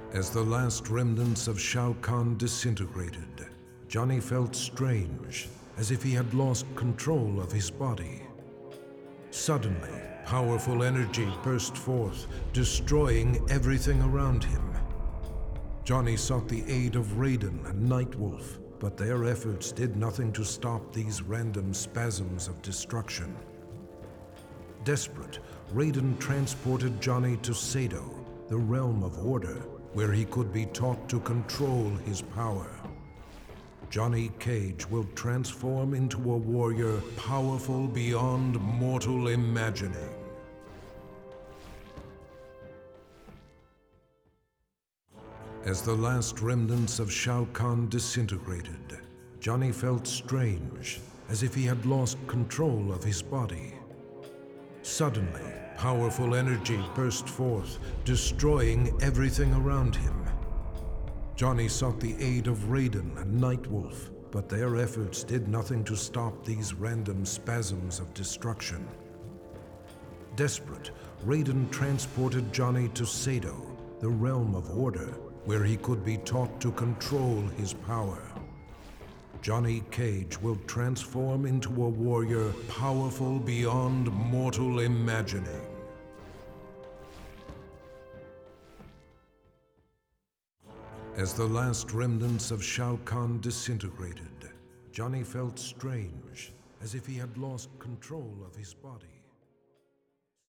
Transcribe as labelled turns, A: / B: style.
A: As the last remnants of Shao Kahn disintegrated, Johnny felt strange, as if he had lost control of his body. Suddenly, powerful energy burst forth, destroying everything around him. Johnny sought the aid of Raiden and Nightwolf, but their efforts did nothing to stop these random spasms of destruction. Desperate, Raiden transported Johnny to Sado, the realm of order, where he could be taught to control his power. Johnny Cage will transform into a warrior powerful beyond mortal imagining. As the last remnants of Shao Kahn disintegrated, Johnny felt strange, as if he had lost control of his body. Suddenly, powerful energy burst forth, destroying everything around him. Johnny sought the aid of Raiden and Nightwolf, but their efforts did nothing to stop these random spasms of destruction. Desperate, Raiden transported Johnny to Sado, the realm of order, where he could be taught to control his power. Johnny Cage will transform into a warrior powerful beyond mortal imagining. As the last remnants of Shao Kahn disintegrated, Johnny felt strange, as if he had lost control of his body.